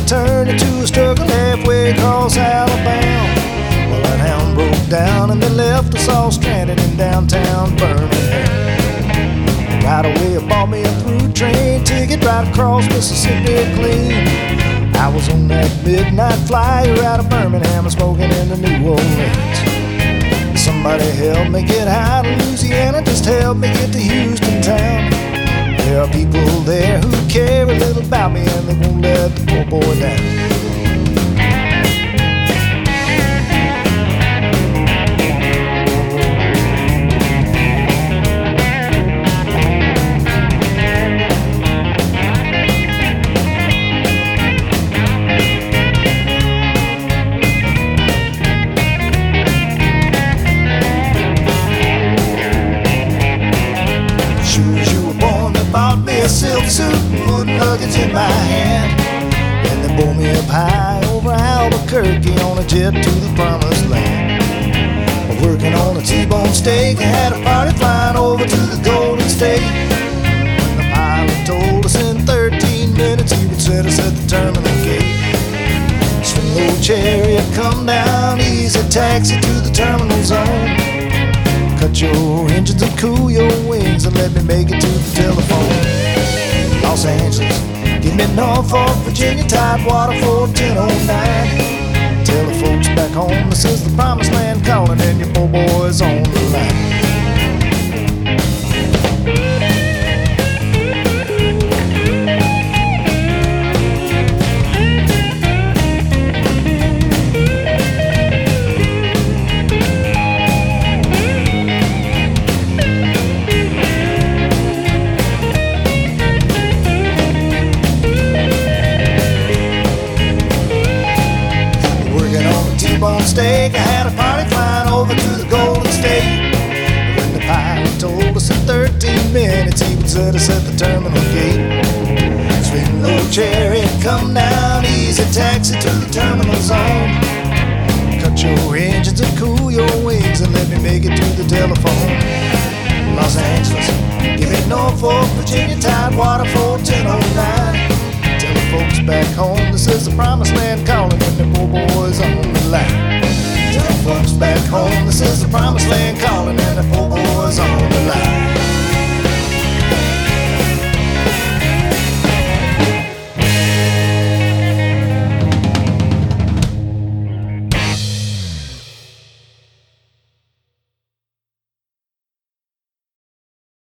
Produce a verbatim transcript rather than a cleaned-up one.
turned into a struggle halfway across Alabama. Well, that hound broke down and they left us all stranded in downtown Birmingham. Right away, I bought me a through train ticket right across Mississippi clean. I was on that midnight flyer out of Birmingham and smoking into New Orleans. Somebody help me get out of Louisiana, just help me get to Houston town. There are people there who care a little about me and they won't let the poor boy down. A silk suit and put nuggets in my hand, and they bore me up high over Albuquerque on a jet to the promised land. Working on a T-bone steak, I had a party flying over to the Golden State. When the pilot told us in thirteen minutes he would set us at the terminal gate. Swing low chariot, come down easy, taxi to the terminal zone. Cut your engines and cool your wings and let me make it to the telephone. Los Angeles, get me Norfolk, Virginia, Tidewater for ten oh nine. Tell the folks back home this is the promised land calling and your poor boy's on the line. Steak. I had a party flying over to the Golden State. When the pilot told us in thirteen minutes he would set us at the terminal gate. Swing low chariot, come down easy, taxi to the terminal zone. Cut your engines and cool your wings and let me make it to the telephone. Los Angeles, give me Norfolk, Virginia, Tidewater for ten oh nine. Tell the folks back home this is the promised land calling and the poor boys on the line. Tell the folks back home this is the promised land calling and the poor boys on the line.